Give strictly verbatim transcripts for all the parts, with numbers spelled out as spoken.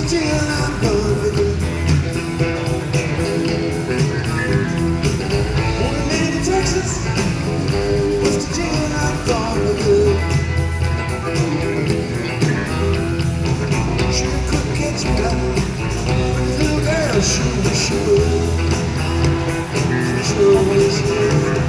the deal? I'm gone for good. Born and made in Texas. What's the deal? I'm gone for good. She couldn't catch me up. Little girl, sure wish she would. She sure wish she would.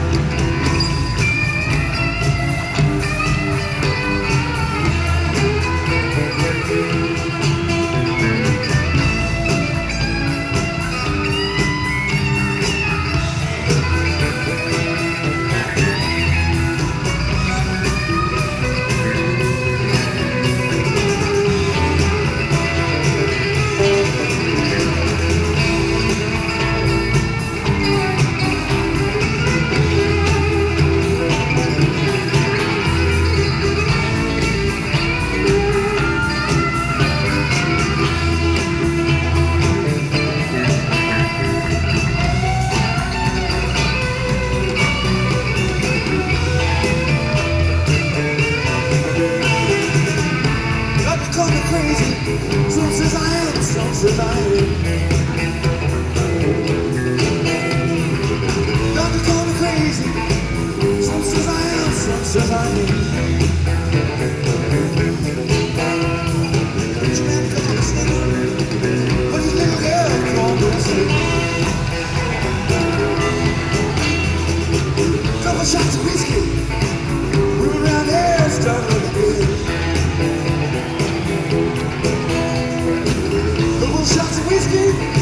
Some says I am, some says I am. Doctor call me crazy. Some says I am, some says I am. Rich man call me sinner, but his little girl called me sinner. Couple shots of whiskey, we were around here, started looking good. Shots of whiskey.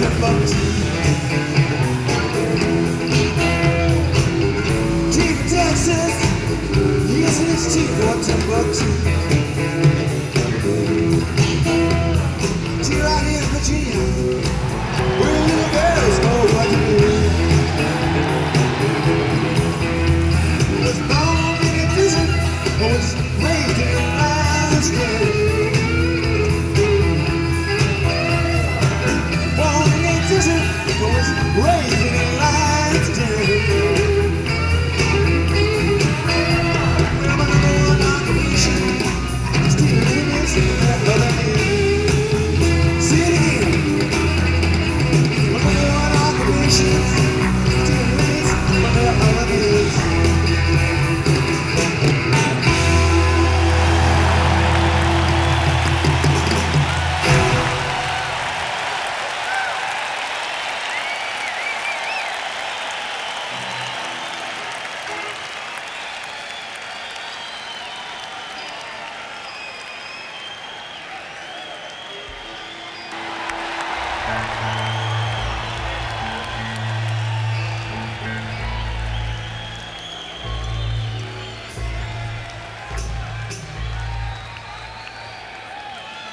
Timbuktu. T for Texas, yes it is T for Timbuktu. T right here in Virginia, where little girls know what to do. Was born in a prison, was raised in a lion's den. Born in a prison, was raised in a lion's den. Well, my number one occupation is stealing minutes from that other man. Say it again. My number one occupation is stealing minutes from that other man.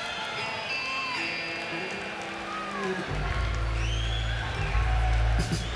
You